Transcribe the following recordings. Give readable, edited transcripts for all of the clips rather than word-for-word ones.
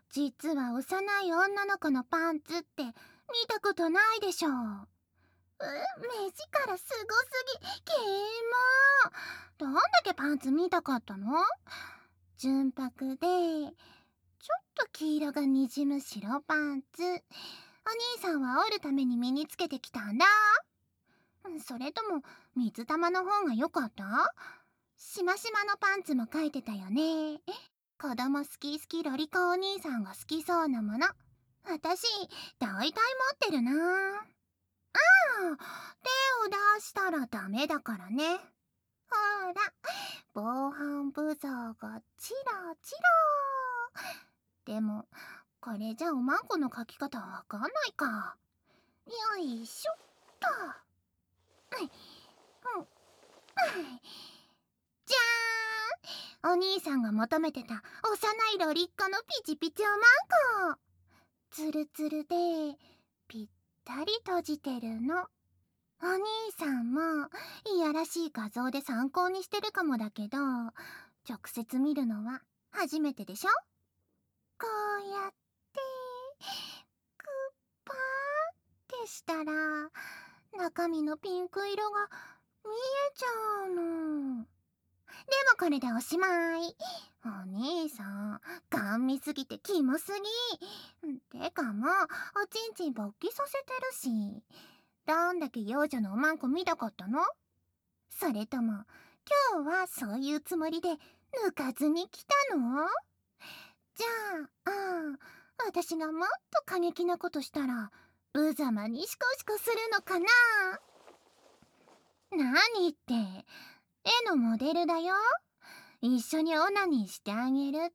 実は幼い女の子のパンツって見たことないでしょ。目力すごすぎ、キモ。どんだけパンツ見たかったの？純白でちょっと黄色がにじむ白パンツ、お兄さんは折るために身につけてきたんだ。それとも水玉の方が良かった？しましまのパンツも書いてたよね。子供好き好きロリコお兄さんが好きそうなもの、私大体持ってるな。手を出したらダメだからね。ほら、防犯ブザーがチラチラ。でもこれじゃおまんこの書き方わかんないか。よいしょっと。じゃーん、お兄さんが求めてた幼いロリッコのピチピチおまんこ。ツルツルでぴったり閉じてるの。お兄さんもいやらしい画像で参考にしてるかもだけど、直接見るのは初めてでしょ。こうやってグッパーってしたら中身のピンク色が見えちゃうの。でもこれでおしまい。お兄さんガン見すぎてキモすぎ。てかもうおちんちん勃起させてるし、どんだけ幼女のおまんこ見たかったの？それとも今日はそういうつもりで抜かずに来たの？じゃあ、私がもっと過激なことしたら無様にシコシコするのかな？何って、絵のモデルだよ。一緒にオナニーしてあげるって。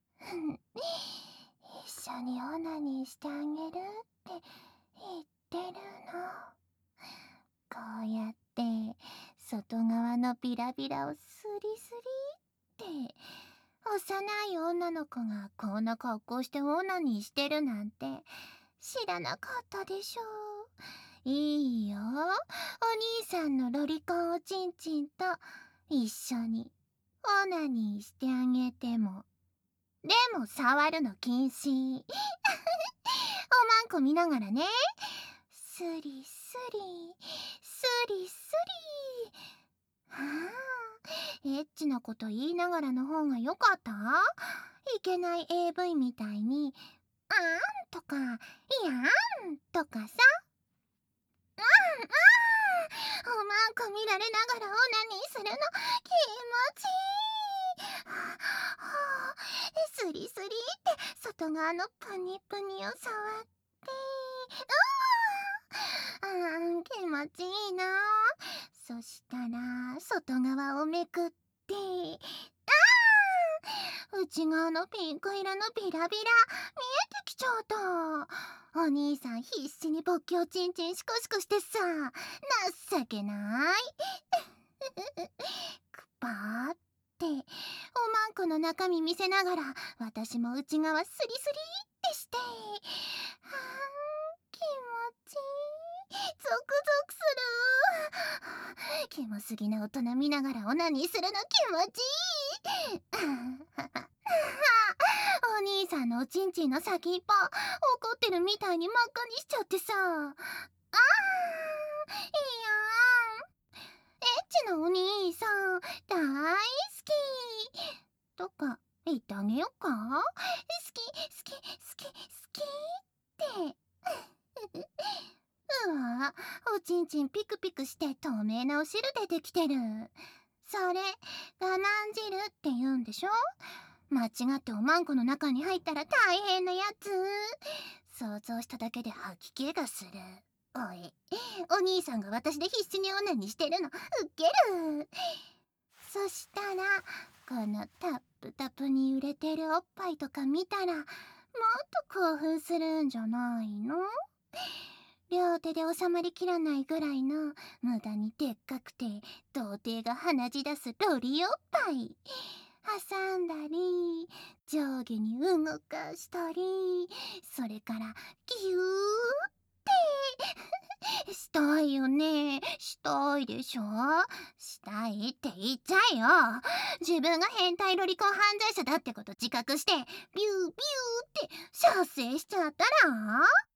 一緒にオナニーしてあげるって言ってるの。こうやって外側のビラビラをスリスリって。幼い女の子がこんな格好してオナニーしてるなんて知らなかったでしょ。いいよ、お兄さんのロリコンおちんちんと一緒にオナニーしてあげても。でも触るの禁止。おまんこ見ながらね。スリスリスリスリ。はあ、エッチなこと言いながらの方が良かった？いけない AV みたいにあんとかいやんとかさ。おまんこ見られながらオナニーするの気持ちいい。スリスリって外側のプニプニを触って、気持ちいいな。そしたら外側をめくって、内側のピンク色のビラビラ見えてきちゃった。お兄さん必死に勃起をチンチンシコシコしてさ、情けない。クパーっておまんこの中身見せながら私も内側スリスリってして、気持ちいい。ゾクゾクする。キモすぎな大人見ながらオナニーするの気持ちいい。お兄さんのおちんちんの先っぽ怒ってるみたいに真っ赤にしちゃってさ、いやん、エッチなお兄さん大好きとか言ってあげよっか。好き好き好き好きって。うわ、おちんちんピクピクして透明なお汁出てきてる。それ我慢汁って言うんでしょ。間違っておまんこの中に入ったら大変なやつ。想像しただけで吐き気がする。おい、お兄さんが私で必死にオナニーしてるのウケる。そしたらこのタップタプに揺れてるおっぱいとか見たらもっと興奮するんじゃないの？両手で収まりきらないぐらいの無駄にでっかくて童貞が鼻血出すロリおっぱい挟んだり上下に動かしたり、それからギューってしたいよね。したいでしょ。したいって言っちゃえよ。自分が変態ロリコン犯罪者だってこと自覚してビュービューって射精しちゃったら